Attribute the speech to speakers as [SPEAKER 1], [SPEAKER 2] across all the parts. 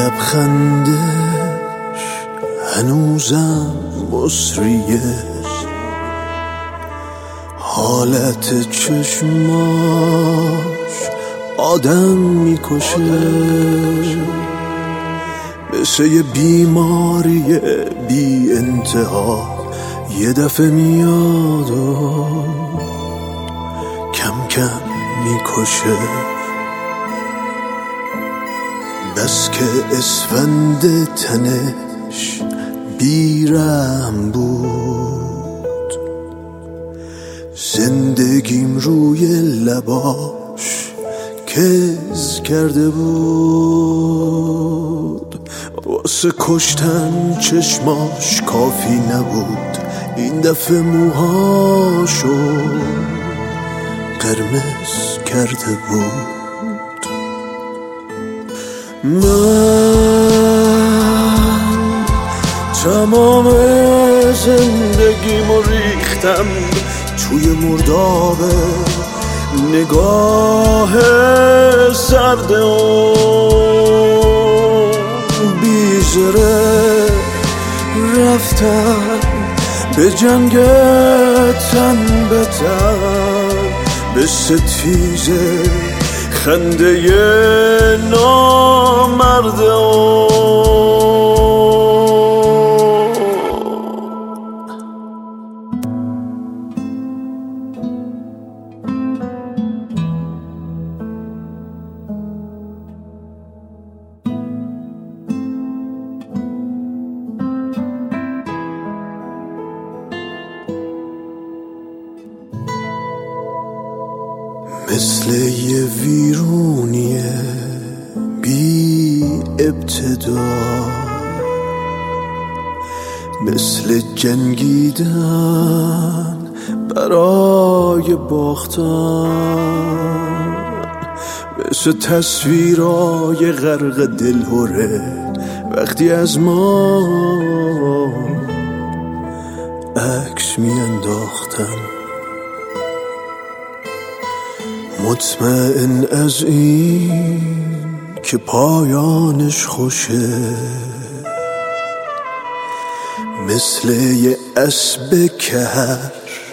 [SPEAKER 1] لبخندش هنوزم مصریه، حالت چشماش آدم میکشه، مثل یه بیماری بی انتها یه دفعه میاد و کم کم میکشه. بس که اسفند تنش بیرم بود، زندگیم روی لباش کز کرده بود. واسه کشتن چشماش کافی نبود، این دفعه موهاشو قرمز کرده بود. من تمام زندگیمو ریختم توی مرداب نگاه سرد و بیزره، رفتم به جنگ تن به تن، به ستیزه خنده نامرده. مثل یه ویرونیه بی ابتدا، مثل جنگیدن برای باختن، مثل تصویرای غرق دلهوره وقتی از ما عکس میانداختن. مطمئن از این که پایانش خوشه، مثل یه اسب کهر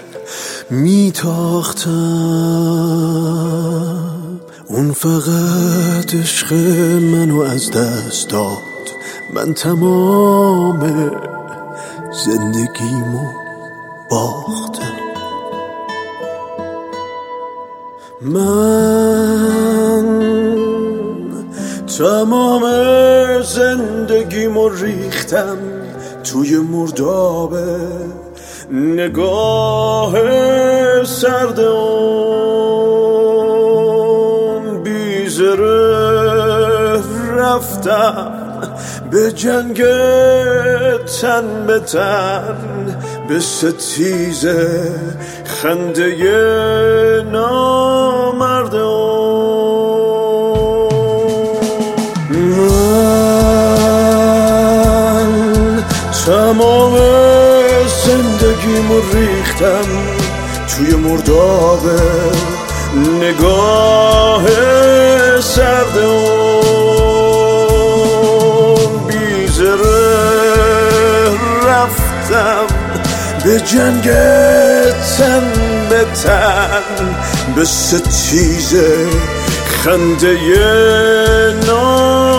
[SPEAKER 1] میتاختم. اون فقط عشق منو از دست داد، من تمام زندگیمو باختم. من تمام زندگیمو ریختم توی مرداب نگاه سرد اون بیزره، رفتم به جنگ تن به تن، به ستیزه خنده نامرده. من تمام زندگیمو ریختم توی مرداب نگاه سرد اون بیزره، رفتم به جنگ تن به تن، به ستیزه خنده نامرده.